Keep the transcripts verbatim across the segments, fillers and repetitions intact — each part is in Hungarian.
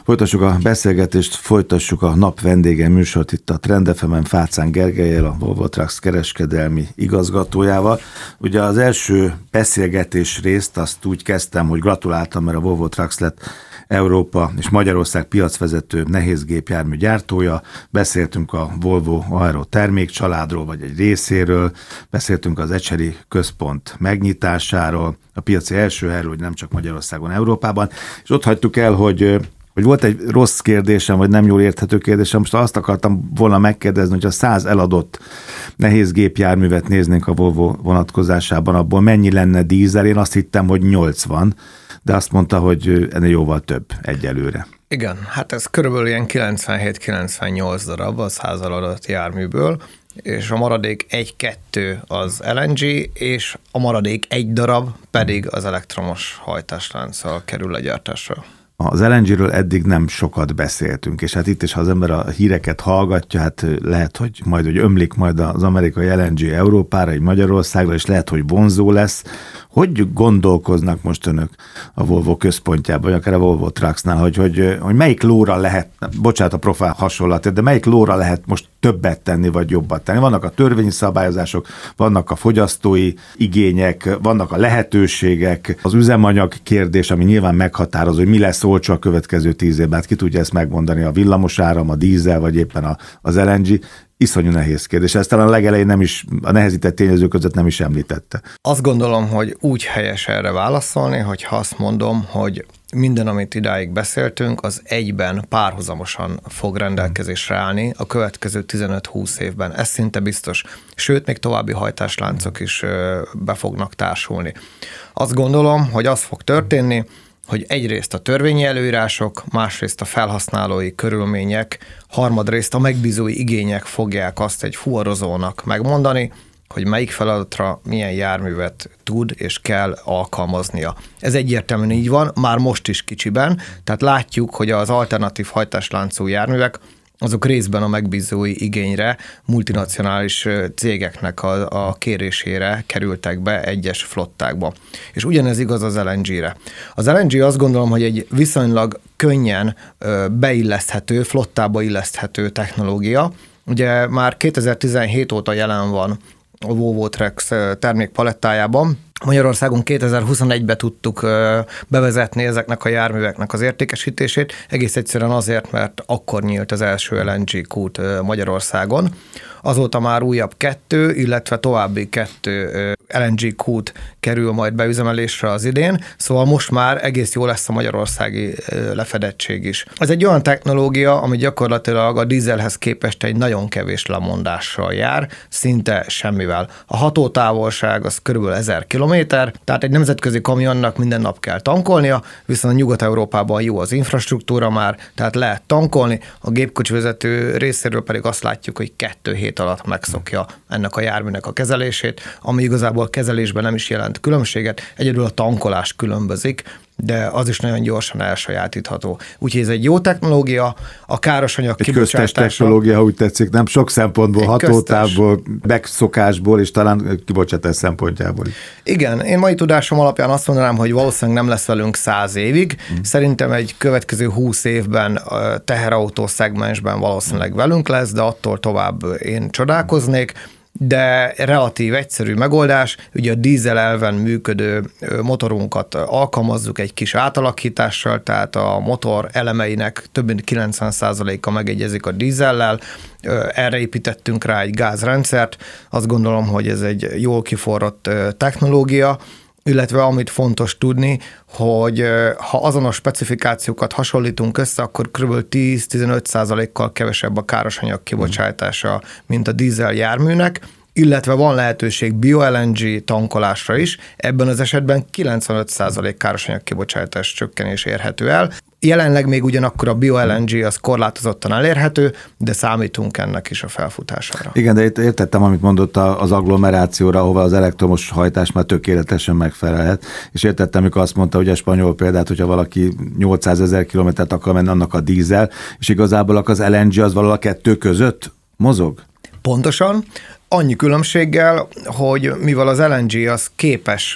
Folytassuk a beszélgetést, folytassuk a nap vendége műsort itt a Trend ef emen Fácán Gergellyel, a Volvo Trucks kereskedelmi igazgatójával. Ugye az első beszélgetés részt azt úgy kezdtem, hogy gratuláltam, mert a Volvo Trucks lett Európa és Magyarország piacvezető nehézgépjármű gyártója. Beszéltünk a Volvo Aero termékcsaládról, vagy egy részéről, beszéltünk az Ecseri központ megnyitásáról, a piaci első helyről, hogy nem csak Magyarországon, Európában, és ott hagytuk el, hogy hogy volt egy rossz kérdésem, vagy nem jól érthető kérdésem, most azt akartam volna megkérdezni, hogy a száz eladott nehéz gépjárművet néznénk a Volvo vonatkozásában, abból mennyi lenne dízel? Én azt hittem, hogy nyolcvan, de azt mondta, hogy ennél jóval több egyelőre. Igen, hát ez körülbelül ilyen kilencvenhét-kilencvennyolc darab a száz eladott járműből, és a maradék egy-kettő az el en gé, és a maradék egy darab pedig az elektromos hajtáslánccal kerül legyártásra. Az el en géről eddig nem sokat beszéltünk, és hát itt is, ha az ember a híreket hallgatja, hát lehet, hogy majd, hogy ömlik majd az amerikai el en gé Európára, így Magyarországra, és lehet, hogy vonzó lesz. Hogy gondolkoznak most önök a Volvo központjában, vagy akár a Volvo Trucksnál, hogy, hogy, hogy melyik lóra lehet, bocsánat a profil hasonlat, de melyik lóra lehet most többet tenni, vagy jobbat tenni? Vannak a törvényi szabályozások, vannak a fogyasztói igények, vannak a lehetőségek, az üzemanyag kérdés, ami nyilván meghatározó, hogy mi lesz olcsó a következő tíz évben. Hát ki tudja ezt megmondani, a villamos áram, a dízel, vagy éppen a, az el en gé. Iszonyú nehéz kérdés. Ezt talán a legelején nem is, a nehezített tényezők között nem is említette. Azt gondolom, hogy úgy helyes erre válaszolni, hogyha azt mondom, hogy minden, amit idáig beszéltünk, az egyben párhuzamosan fog rendelkezésre állni a következő tizenöt-húsz évben. Ez szinte biztos. Sőt, még további hajtásláncok is be fognak társulni. Azt gondolom, hogy az fog történni, hogy egyrészt a törvényi előírások, másrészt a felhasználói körülmények, harmadrészt a megbízói igények fogják azt egy fuvarozónak megmondani, hogy melyik feladatra milyen járművet tud és kell alkalmaznia. Ez egyértelműen így van, már most is kicsiben, tehát látjuk, hogy az alternatív hajtásláncú járművek azok részben a megbízói igényre, multinacionális cégeknek a, a kérésére kerültek be egyes flottákba. És ugyanez igaz az el en gére. Az el en gé azt gondolom, hogy egy viszonylag könnyen beilleszthető, flottába illeszthető technológia. Ugye már kétezer-tizenhét óta jelen van a Volvo Trucks termékpalettájában. Magyarországon kétezer-huszonegyben tudtuk bevezetni ezeknek a járműveknek az értékesítését, egész egyszerűen azért, mert akkor nyílt az első el en gé kút Magyarországon. Azóta már újabb kettő, illetve további kettő el en gé kút kerül majd beüzemelésre az idén, szóval most már egész jó lesz a magyarországi lefedettség is. Ez egy olyan technológia, ami gyakorlatilag a dízelhez képest egy nagyon kevés lemondással jár, szinte semmivel. A hatótávolság az körülbelül ezer kilométer, tehát egy nemzetközi kamionnak minden nap kell tankolnia, viszont a Nyugat-Európában jó az infrastruktúra már, tehát lehet tankolni, a gépkocsivezető részéről pedig azt látjuk, hogy kettő hét alatt megszokja ennek a járműnek a kezelését, ami igazából kezelésben nem is jelent különbséget, egyedül a tankolás különbözik, de az is nagyon gyorsan elsajátítható. Úgyhogy ez egy jó technológia, a károsanyag kibocsátása. Egy köztes technológia, ha úgy tetszik, nem sok szempontból, hatótávból, megszokásból és talán kibocsátás szempontjából is. Igen, én mai tudásom alapján azt mondanám, hogy valószínűleg nem lesz velünk száz évig. Hmm. Szerintem egy következő húsz évben teherautó szegmensben valószínűleg velünk lesz, de attól tovább én csodálkoznék. De relatív egyszerű megoldás, ugye a dízel elven működő motorunkat alkalmazzuk egy kis átalakítással, tehát a motor elemeinek több mint kilencven százaléka megegyezik a dízellel, erre építettünk rá egy gázrendszert, azt gondolom, hogy ez egy jól kiforrott technológia, illetve amit fontos tudni, hogy ha azonos specifikációkat hasonlítunk össze, akkor kb. tíz-tizenöt százalékkal kevesebb a károsanyag kibocsátása, mint a dízel járműnek, illetve van lehetőség bio-el en gé tankolásra is, ebben az esetben kilencvenöt százalék károsanyag kibocsátás csökkenés érhető el. Jelenleg még ugyanakkor a bio-el en gé az korlátozottan elérhető, de számítunk ennek is a felfutására. Igen, de itt értettem, amit mondott az agglomerációra, ahova az elektromos hajtás már tökéletesen megfelelhet, és értettem, amikor azt mondta, hogy a spanyol példát, hogyha valaki nyolcszázezer kilométert akar menni, annak a dízel, és igazából az el en gé az valahol a kettő között mozog? Pontosan. Annyi különbséggel, hogy mivel az el en gé az képes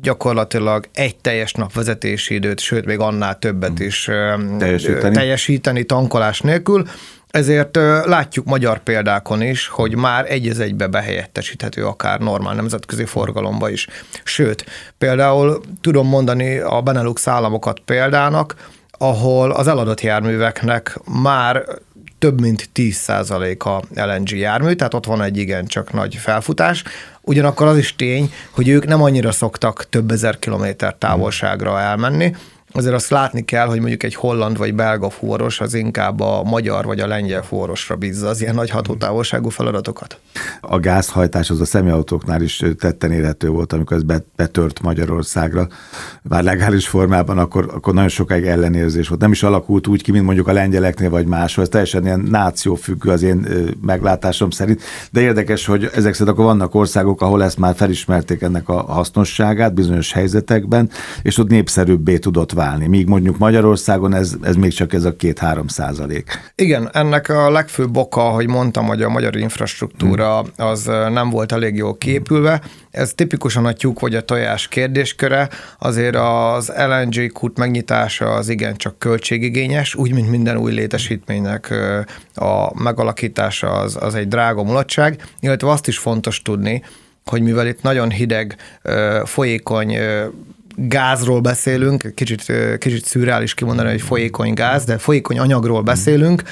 gyakorlatilag egy teljes nap vezetési időt, sőt még annál többet is teljesíteni, teljesíteni tankolás nélkül. Ezért látjuk magyar példákon is, hogy már egy az egybe behelyettesíthető akár normál nemzetközi forgalomba is. Sőt, például tudom mondani a Benelux államokat példának, ahol az eladott járműveknek már több mint tíz százaléka el en gé jármű, tehát ott van egy igencsak nagy felfutás. Ugyanakkor az is tény, hogy ők nem annyira szoktak több ezer kilométer távolságra elmenni, azért azt látni kell, hogy mondjuk egy holland vagy belga fuvaros az inkább a magyar vagy a lengyel fuvarosra bízza az ilyen nagy hatótávolságú feladatokat. A gázhajtás az a személyautóknál is tetten érhető volt, amikor ez betört Magyarországra. Bár legális formában, akkor, akkor nagyon sokáig ellenérzés volt. Nem is alakult úgy ki, mint mondjuk a lengyeleknél vagy máshol. Ez teljesen ilyen nációfüggő az én meglátásom szerint. De érdekes, hogy ezek szerint akkor vannak országok, ahol ezt már felismerték ennek a hasznosságát bizonyos helyzetekben, és ott népszerűbbé tudott válni. Míg mondjuk Magyarországon ez, ez még csak ez a két-három százalék. Igen, ennek a legfőbb oka, hogy mondtam, hogy a magyar infrastruktúra az nem volt elég jól képülve. Ez tipikusan a tyúk vagy a tojás kérdésköre. Azért az el en gé kút megnyitása az igencsak költségigényes, úgy, mint minden új létesítménynek a megalakítása az, az egy drága mulatság, illetve azt is fontos tudni, hogy mivel itt nagyon hideg, folyékony gázról beszélünk, kicsit, kicsit szürreális kimondani, hogy folyékony gáz, de folyékony anyagról beszélünk,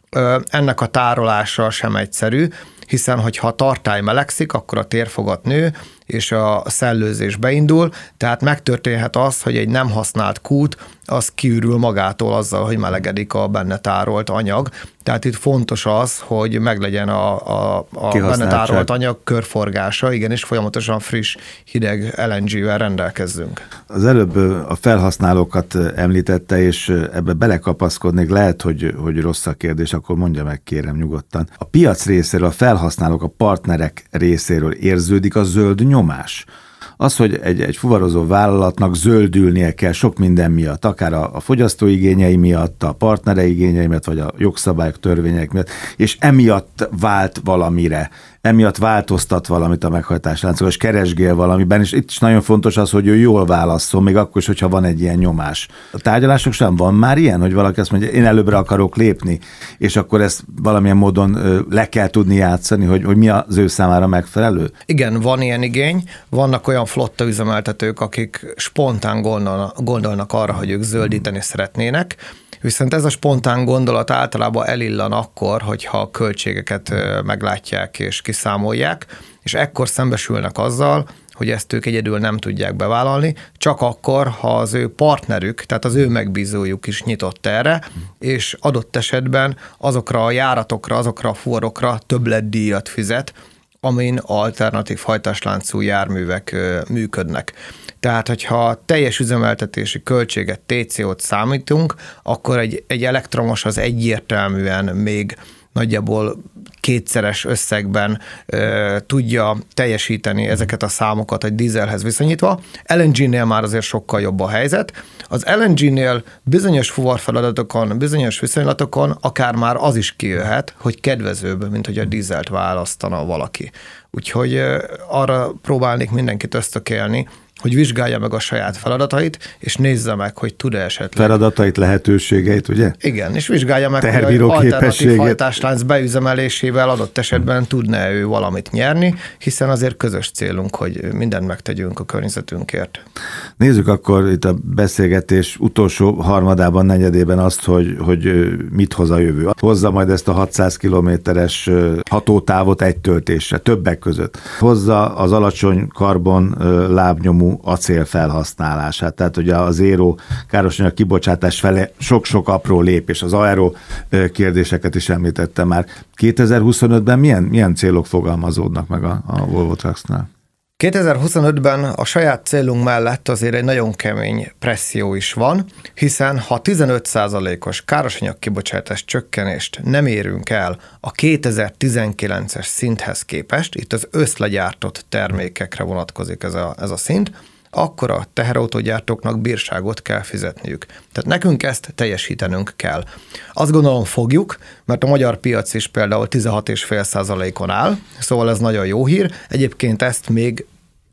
ennek a tárolása sem egyszerű, hiszen hogyha a tartály melegszik, akkor a térfogat nő, és a szellőzés beindul, tehát megtörténhet az, hogy egy nem használt kút, az kiürül magától azzal, hogy melegedik a benne tárolt anyag. Tehát itt fontos az, hogy meglegyen a, a, a benne tárolt anyag körforgása, igen, és folyamatosan friss, hideg el en gé-vel rendelkezzünk. Az előbb a felhasználókat említette, és ebbe belekapaszkodnék, lehet, hogy, hogy rossz a kérdés, akkor mondja meg, kérem nyugodtan. A piac részéről, a felhasználók, a partnerek részéről érződik a zöld nyomás. Az, hogy egy, egy fuvarozó vállalatnak zöldülnie kell sok minden miatt, akár a, a fogyasztó igényei miatt, a partnere igényei miatt, vagy a jogszabályok, törvények miatt, és emiatt vált valamire, emiatt változtat valamit a meghajtásláncon, és keresgél valamiben, és itt is nagyon fontos az, hogy ő jól válasszon, még akkor is, hogyha van egy ilyen nyomás. A tárgyalások sem van már ilyen, hogy valaki azt mondja, én előbbre akarok lépni, és akkor ezt valamilyen módon le kell tudni játszani, hogy, hogy mi az ő számára megfelelő? Igen, van ilyen igény, vannak olyan flotta üzemeltetők, akik spontán gondolnak, gondolnak arra, hogy ők zöldíteni szeretnének, viszont ez a spontán gondolat általában elillan akkor, hogyha a költségeket meglátják és kiszámolják, és ekkor szembesülnek azzal, hogy ezt ők egyedül nem tudják bevállalni, csak akkor, ha az ő partnerük, tehát az ő megbízójuk is nyitott erre, és adott esetben azokra a járatokra, azokra a fuvarokra többletdíjat fizet, amin alternatív hajtásláncú járművek működnek. Tehát, hogyha teljes üzemeltetési költséget, té cé ó-t számítunk, akkor egy, egy elektromos az egyértelműen még nagyjából kétszeres összegben ö, tudja teljesíteni ezeket a számokat egy dízelhez viszonyítva. el en gé-nél már azért sokkal jobb a helyzet. Az el en gé-nél bizonyos fuvarfeladatokon, bizonyos viszonylatokon akár már az is kijöhet, hogy kedvezőbb, mint hogy a dízelt választana valaki. Úgyhogy ö, arra próbálnék mindenkit ösztökélni, hogy vizsgálja meg a saját feladatait, és nézze meg, hogy tud-e esetleg. Feladatait, lehetőségeit, ugye? Igen, és vizsgálja meg, hogy az alternatív hajtáslánc beüzemelésével adott esetben tudna ő valamit nyerni, hiszen azért közös célunk, hogy mindent megtegyünk a környezetünkért. Nézzük akkor itt a beszélgetés utolsó harmadában, negyedében azt, hogy, hogy mit hoz a jövő. Hozza majd ezt a hatszáz kilométeres hatótávot egy töltésre, többek között. Hozza az alacsony karbon lábnyomú acél felhasználását. Tehát ugye az zéró károsanyag kibocsátás fele sok-sok apró lépés. Az aero kérdéseket is említettem már. kétezer-huszonötben milyen, milyen célok fogalmazódnak meg a, a Volvo Trucksnál? kétezer-huszonötben a saját célunk mellett azért egy nagyon kemény presszió is van, hiszen ha tizenöt százalékos károsanyag kibocsátás csökkenést nem érünk el a kétezer-tizenkilences szinthez képest, itt az összlegyártott termékekre vonatkozik ez a, ez a szint, akkor a teherautógyártóknak bírságot kell fizetniük. Tehát nekünk ezt teljesítenünk kell. Azt gondolom fogjuk, mert a magyar piac is például tizenhat egész öt százalékon áll, szóval ez nagyon jó hír. Egyébként ezt még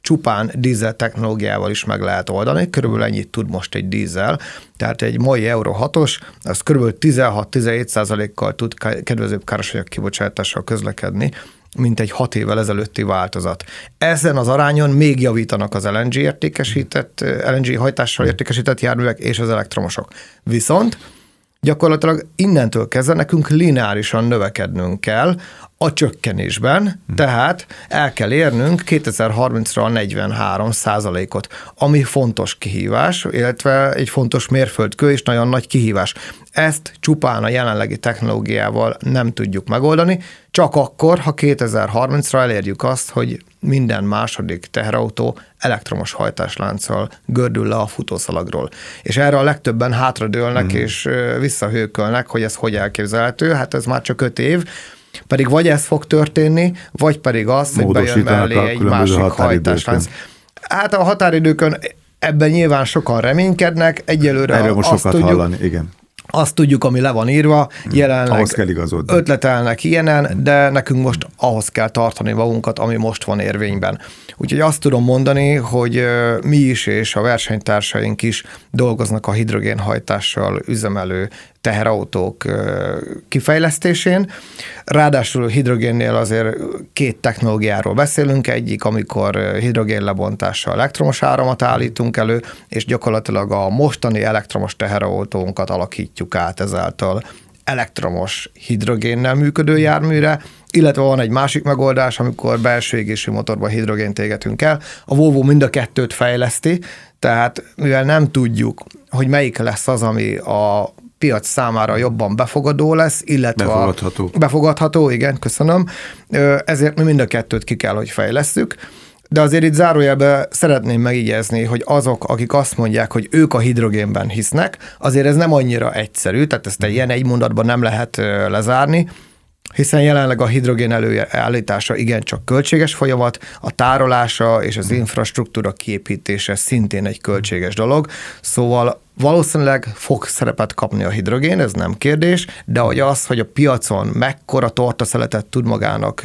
csupán dízel technológiával is meg lehet oldani, körülbelül ennyit tud most egy dízel, tehát egy mai Euro hatos, az körülbelül tizenhat-tizenhét százalékkal tud kedvezőbb károsanyag kibocsátással közlekedni, mint egy hat évvel ezelőtti változat. Ezen az arányon még javítanak az el en gé értékesített, el en gé hajtással értékesített járművek és az elektromosok. Viszont gyakorlatilag innentől kezdve nekünk lineárisan növekednünk kell a csökkenésben, tehát el kell érnünk kétezer-harmincra a negyvenhárom százalékot, ami fontos kihívás, illetve egy fontos mérföldkő és nagyon nagy kihívás. Ezt csupán a jelenlegi technológiával nem tudjuk megoldani, csak akkor, ha kétezer-harmincra elérjük azt, hogy minden második teherautó elektromos hajtáslánccal gördül le a futószalagról. És erre a legtöbben hátradőlnek mm. és visszahőkölnek, hogy ez hogy elképzelhető, hát ez már csak öt év, pedig vagy ez fog történni, vagy pedig az, hogy bejön mellé egy másik hajtáslánc. Hát a határidőkön ebben nyilván sokan reménykednek, egyelőre erről most azt sokat tudjuk, hallani, igen. Azt tudjuk, ami le van írva, jelenleg ahhoz kell igazodni. Ötletelnek ilyenen, de nekünk most ahhoz kell tartani magunkat, ami most van érvényben. Úgyhogy azt tudom mondani, hogy mi is és a versenytársaink is dolgoznak a hidrogénhajtással üzemelő teherautók kifejlesztésén. Ráadásul hidrogénnél azért két technológiáról beszélünk, egyik, amikor hidrogénlebontással elektromos áramot állítunk elő, és gyakorlatilag a mostani elektromos teherautónkat alakítjuk át ezáltal elektromos hidrogénnel működő járműre, illetve van egy másik megoldás, amikor belső égésű motorban hidrogént égetünk el. A Volvo mind a kettőt fejleszti, tehát mivel nem tudjuk, hogy melyik lesz az, ami a piac számára jobban befogadó lesz, illetve befogadható. A, befogadható, igen, köszönöm. Ezért mi mind a kettőt ki kell, hogy fejlesszük. De azért itt zárójelben szeretném megjegyezni, hogy azok, akik azt mondják, hogy ők a hidrogénben hisznek, azért ez nem annyira egyszerű, tehát ezt egy ilyen egy mondatban nem lehet lezárni, hiszen jelenleg a hidrogén előállítása igencsak költséges folyamat, a tárolása és az infrastruktúra kiépítése szintén egy költséges dolog, szóval valószínűleg fog szerepet kapni a hidrogén, ez nem kérdés, de hogy az, hogy a piacon mekkora tortaszeletet tud magának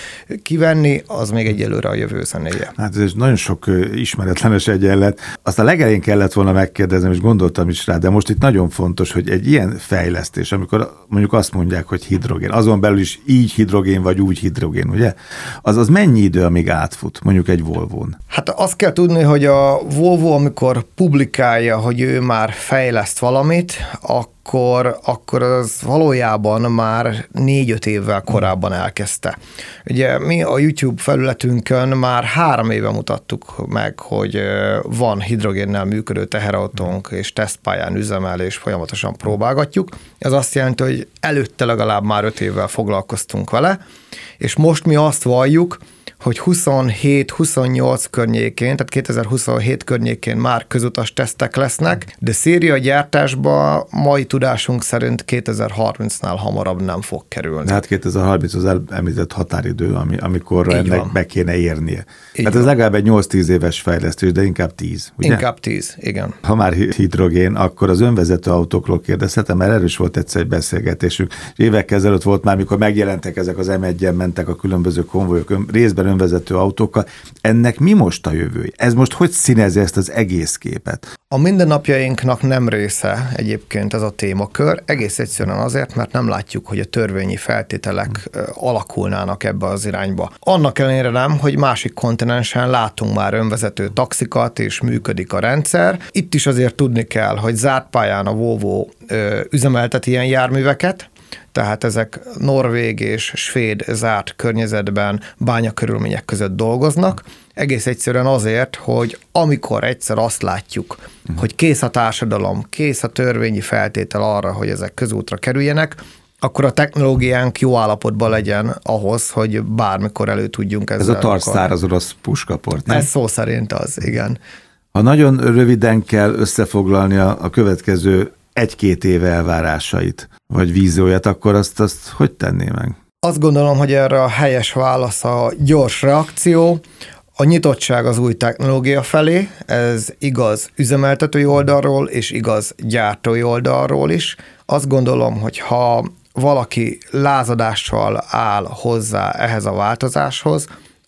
kivenni, az még egyelőre a jövő zenéje. Hát ez nagyon sok ismeretlenes egyenlet. Azt a legelején kellett volna megkérdeznem, és gondoltam is rá, de most itt nagyon fontos, hogy egy ilyen fejlesztés, amikor mondjuk azt mondják, hogy hidrogén, azon belül is így hidrogén, vagy úgy hidrogén, ugye? Az, az mennyi idő, amíg átfut, mondjuk egy Volvón? Hát azt kell tudni, hogy a Volvo, amikor publikálja, hogy ő már fejleszt valamit, akkor, akkor az valójában már négy-öt évvel korábban elkezdte. Ugye mi a YouTube felületünkön már három éve mutattuk meg, hogy van hidrogénnel működő teherautónk, és tesztpályán üzemel, és folyamatosan próbálgatjuk. Ez azt jelenti, hogy előtte legalább már öt évvel foglalkoztunk vele, és most mi azt valljuk, hogy huszonhét-huszonnyolc környékén, tehát kétezer-huszonhét környékén már közutas tesztek lesznek, de széria gyártásba mai tudásunk szerint kétezer-harmincnál hamarabb nem fog kerülni. De hát kétezer-harminc az említett határidő, ami, amikor így ennek van. Be kéne érnie. Így hát ez van. Legalább egy nyolc-tíz éves fejlesztés, de inkább tíz, ugye? Inkább tíz, igen. Ha már hidrogén, akkor az önvezető autókról kérdezhetem, mert erről is volt egyszer egy beszélgetésünk. Évekkel ezelőtt volt már, mikor megjelentek ezek az em egyen, mentek a különböző konvojok, részben önvezető autókkal. Ennek mi most a jövője? Ez most hogy színezi ezt az egész képet? A mindennapjainknak nem része egyébként ez a témakör, egész egyszerűen azért, mert nem látjuk, hogy a törvényi feltételek alakulnának ebbe az irányba. Annak ellenére nem, hogy másik kontinensen látunk már önvezető taxikat, és működik a rendszer. Itt is azért tudni kell, hogy zárt pályán a Volvo üzemeltet ilyen járműveket, tehát ezek norvég és svéd zárt környezetben, bányakörülmények között dolgoznak, egész egyszerűen azért, hogy amikor egyszer azt látjuk, uh-huh. hogy kész a társadalom, kész a törvényi feltétel arra, hogy ezek közútra kerüljenek, akkor a technológiánk jó állapotban legyen ahhoz, hogy bármikor elő tudjunk ezzel. Ez a tartszár az orosz puskaport, nem? Ez szó szerint az, igen. Ha nagyon röviden kell összefoglalni a, a következő egy-két éve elvárásait, vagy vízióját, akkor azt, azt hogy tenné meg? Azt gondolom, hogy erre a helyes válasz a gyors reakció, a nyitottság az új technológia felé, ez igaz üzemeltetői oldalról, és igaz gyártói oldalról is. Azt gondolom, hogy ha valaki lázadással áll hozzá ehhez a változáshoz,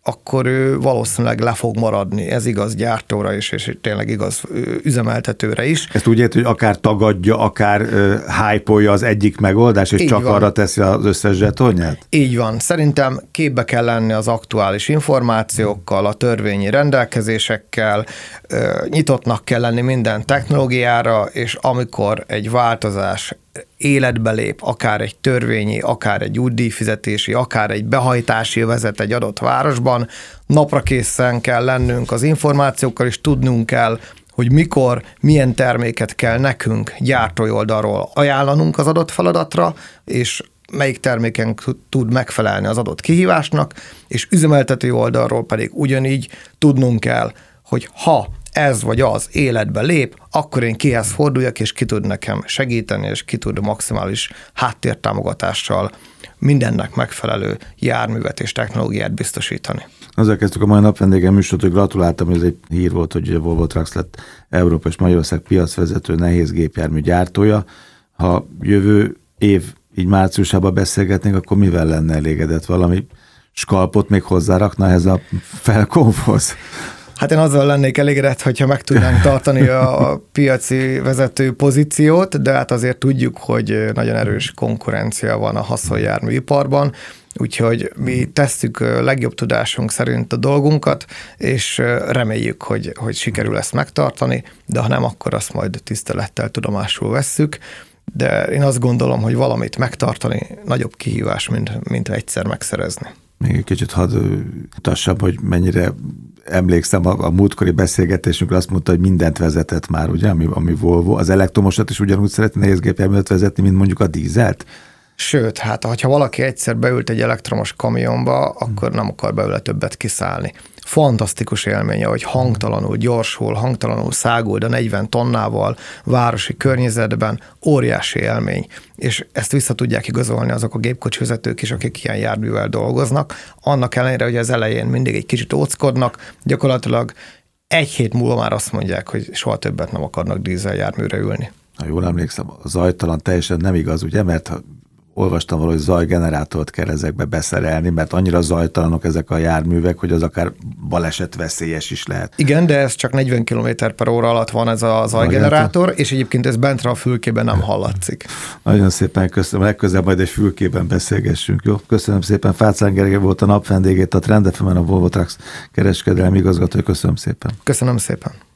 akkor ő valószínűleg le fog maradni. Ez igaz gyártóra is, és tényleg igaz üzemeltetőre is. Ezt úgy érti, hogy akár tagadja, akár uh, hype-olja az egyik megoldás, és így csak van. Arra teszi az összes zsetonját? Így van. Szerintem képbe kell lenni az aktuális információkkal, a törvényi rendelkezésekkel, uh, nyitottnak kell lenni minden technológiára, és amikor egy változás életbe lép, akár egy törvényi, akár egy útdíjfizetési, akár egy behajtási vezet egy adott városban, napra készen kell lennünk az információkkal, és tudnunk kell, hogy mikor, milyen terméket kell nekünk gyártói oldalról ajánlanunk az adott feladatra, és melyik terméken tud megfelelni az adott kihívásnak, és üzemeltető oldalról pedig ugyanígy tudnunk kell, hogy ha ez vagy az életbe lép, akkor én kihez forduljak, és ki tud nekem segíteni, és ki tud maximális háttértámogatással mindennek megfelelő járművet és technológiát biztosítani. Azzal kezdtük a mai nap vendégem műsort, hogy gratuláltam, hogy ez egy hír volt, hogy a Volvo Trucks lett Európa és Magyarország piacvezető nehéz gépjármű gyártója. Ha jövő év így márciusában beszélgetnénk, akkor mivel lenne elégedett? Valami skalpot még hozzárakna ehhez a felkonfhoz? Hát én azzal lennék elégedett, hogyha meg tudnánk tartani a piaci vezető pozíciót, de hát azért tudjuk, hogy nagyon erős konkurencia van a haszonjárműiparban, úgyhogy mi tesszük legjobb tudásunk szerint a dolgunkat, és reméljük, hogy, hogy sikerül ezt megtartani, de ha nem, akkor azt majd tisztelettel tudomásul vesszük. De én azt gondolom, hogy valamit megtartani nagyobb kihívás, mint, mint egyszer megszerezni. Még egy kicsit hadd mutassam, hogy mennyire emlékszem, a, a múltkori beszélgetésünkre azt mondta, hogy mindent vezetett már, ugye, ami, ami Volvo. Az elektromosat is ugyanúgy szeretne nehézgépjárművet vezetni, mint mondjuk a dízelt? Sőt, hát ha valaki egyszer beült egy elektromos kamionba, akkor nem akar belőle többet kiszállni. Fantasztikus élménye, hogy hangtalanul gyorsul, hangtalanul száguld a negyven tonnával városi környezetben, óriási élmény. És ezt vissza tudják igazolni azok a gépkocsivezetők is, akik ilyen járművel dolgoznak. Annak ellenére, hogy az elején mindig egy kicsit óckodnak, gyakorlatilag egy hét múlva már azt mondják, hogy soha többet nem akarnak dízeljárműre ülni. Ha jól emlékszem, a zajtalan teljesen nem igaz, ugye, mert olvastam valahogy zajgenerátort kell ezekbe beszerelni, mert annyira zajtalanok ezek a járművek, hogy az akár balesetveszélyes is lehet. Igen, de ez csak negyven kilométer per óra alatt van ez a zajgenerátor, és egyébként ez bentre a fülkében nem hallatszik. Nagyon szépen köszönöm, legközelebb majd egy fülkében beszélgessünk, jó? Köszönöm szépen, Fácán Gergely volt a nap vendégét, a Trend ef emen a Volvo Trucks kereskedelmi igazgatója, köszönöm szépen. Köszönöm szépen.